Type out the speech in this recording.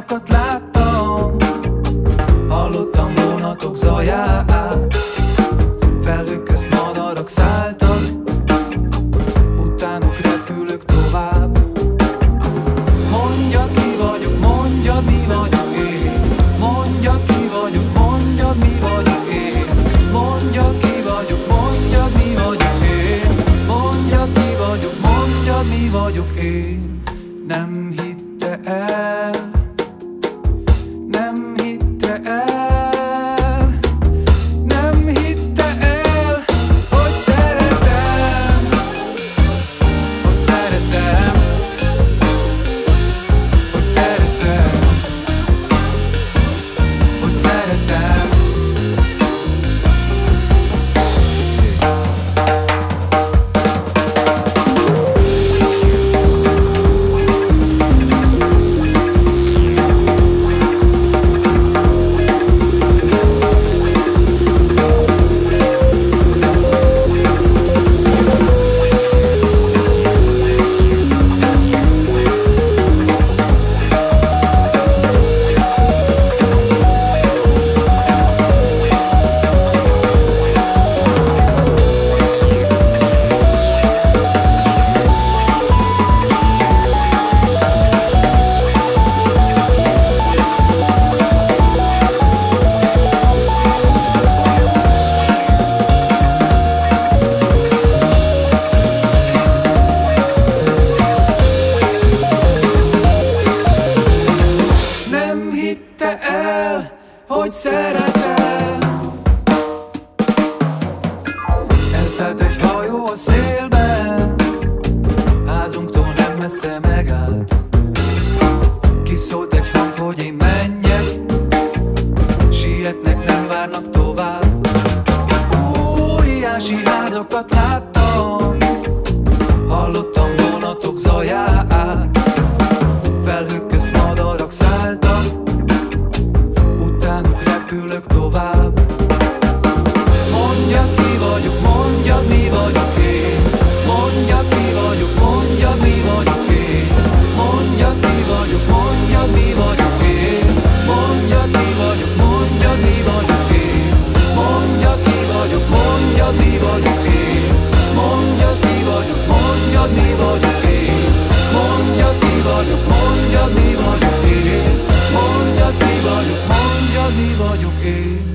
házakat láttam, hallottam vonatok zaját, felhők közt madarak szálltak, utánuk repülök tovább. Mondjad, ki vagyok, mondjad, mi vagyok én. Mondjad, ki vagyok, mondjad, mi vagyok én. Mondjad, ki vagyok, mondjad, mi vagyok én. Mondjad, ki vagyok, mondjad, mi vagyok én. Nem hitte el, nem hitte el, nem hitte el, hogy szeretem, hogy szeretem, hogy szeretem, hogy szeretem. Hogy szeretem. Elszállt egy hajó a szélben, házunktól nem messze megállt. Kiszólt egy hang, hogy én menjek, sietnek, nem várnak tovább. Óriási házakat láttam, hallottam vonatok zaját, felhők közt madarak szálltak, utánuk repülök tovább. Mondjad, ki vagyok, mondjad, mi vagyok én. Mondjad, ki vagyok, mondjad, mi vagyok én. Mondjad, ki vagyok, mondjad, mi vagyok én. Mondjad, ki vagyok, mondjad, mi vagyok én. Mondjad, ki vagyok, mondjad, mi vagyok én. Mondjad, ki vagyok, mondjad, mi vagyok én. Mondjad, ki vagyok, mondjad, mi vagyok én. Mondjad, ki vagyok, mondjad, mi vagyok én.